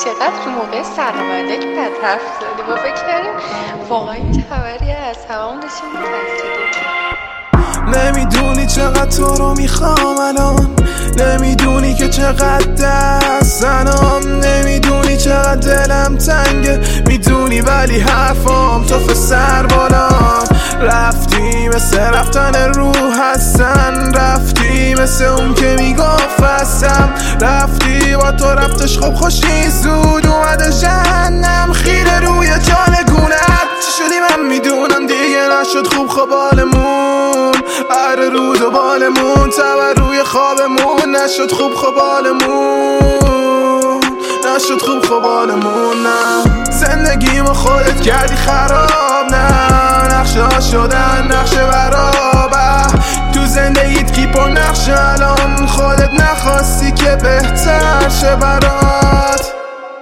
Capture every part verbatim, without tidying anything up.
چقدر تو موقع سلام علیک بد حرف زدی. با فکر کردیم واقعا این خبری هست، همون داشتیم مترسیدیم. نمیدونی چقدر تو رو میخوام الان، نمیدونی که چقدر دست زنم، نمیدونی چقدر دلم تنگه، میدونی ولی حرفام تو سر بالا. رفتی مثل رفتن روح هستن، رفتی مثل اون که میگفت هستم، رفتی با تو رفتش خوب خوشی زود اومده جهنم خیره روی جانگونت. چی شدی من میدونم دیگه نشد خوب خوبالمون، هر روز و بالمون تبر روی خوابمون نشد خوب خوبالمون، نشد خوب خوبالمون. نه زندگیمو خودت کردی خراب، نه نقشه ها شدن نقشه برابر تو زندگیت کی پر نقشه الان، خودت نخواستی که بهتر شه برات.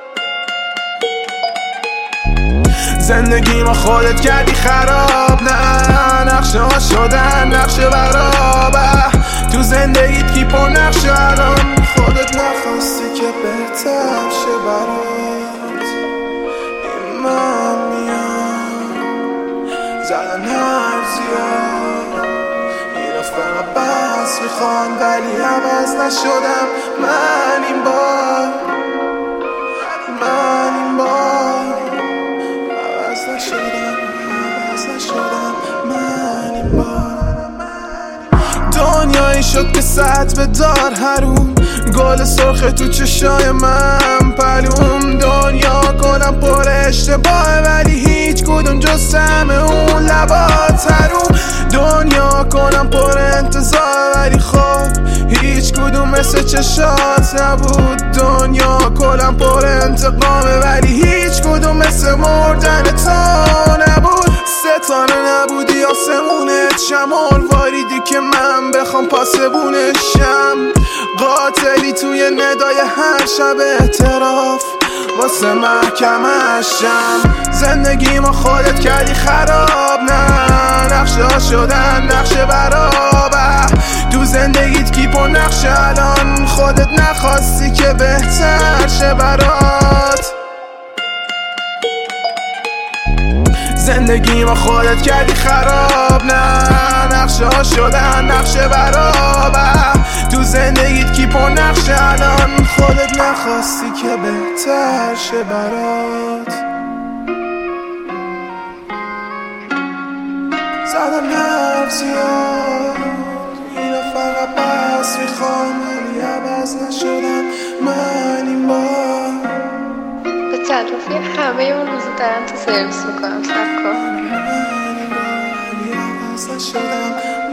زندگی ما خودت کردی خراب، نه نقشه ها شدن نقشه برابر تو زندگیت کی پر نقشه الان، خودت نخواستی که بهتر شه برات. این من میام زدن حرف زیاد، این فقط بس میخوان ولی عوض نشدم من این بار، من این بار عوض نشدم، عوض نشدم من این بار. دنیایی شد که سطح دار حروم، گل سرخ تو چشای من پلوم، دنیا کنم پر اشتباه ولی هیچ کدوم جز طعم اون لبات حروم، دنیا کنم پر انتظار ولی خب هیچ کدوم مثل چشات نبود، دنیا کلم پر انتقامه ولی هیچ کدوم مثل مردن تو نبود. ستاره نبودی آسمونت، شمال واریدی که من بخوام پاسبونشم، قاتلی توی ندای هر شب اعتراف واسه محکمشم. زندگی ما خودت کردی خراب، نه نقشه ها شدن نقشه برابر تو زندگیت کی پر نقشه الان، خودت نخواستی که بهتر شه برات. زندگی ما خودت کردی خراب، نه نقشه ها شدن نقشه برابر تو زندگیت کی پر نقشه الان، خودت نخواستی که بهتر شه برات. زدم حرف زیاد، اینا فقط بس میخوام ولی عوض نشدم من این بار. به تلافی همه اون روزو دارن تو سرویس میکنم، سب کن. من این بار ولی عوض نشدم